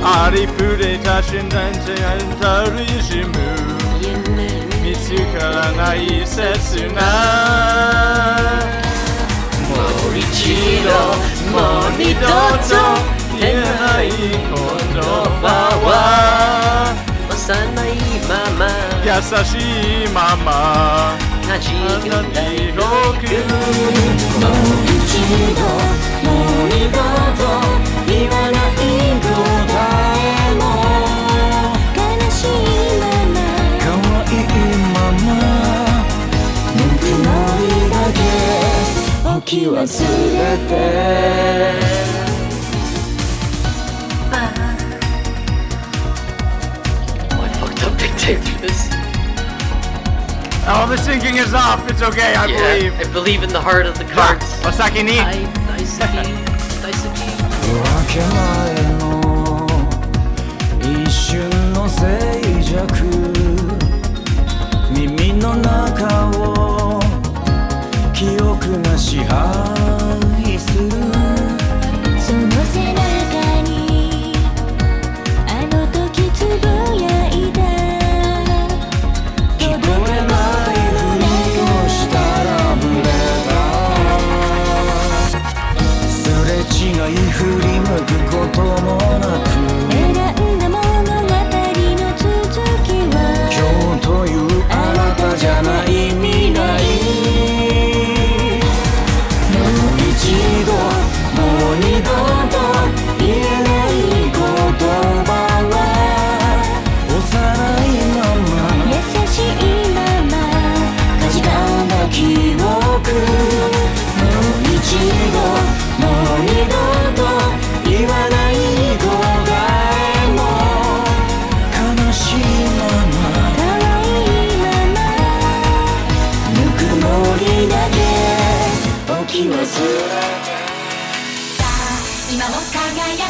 ありふれた瞬間じゃたるいしむ見つからない切なもう一度もう二度と言えない言葉は幼いまま優しいまま馴染んだ広くもう一度もう二度と言わない答えも悲しいまま可愛いままぬくもりだけ置き忘れて Oh, I fucked up big time through this. Oh, the syncing is off. It's okay, I believe. I believe in the heart of the cards. お先に大好き大好き夜明け前の一瞬の静寂耳の中を記憶が支配するその背中にあの時つぶやいた聞こえないふりをしたラブレターすれ違い振り向くこともなく選んだ物語の続きは今日というあなたじゃない未来もう一度もう二度と言えない言葉は幼いまま優しいままかじかんだ記憶もう一度もう二度と言わない答えも悲しいまま可愛いままぬくもりだけ置き忘れてさあ今も輝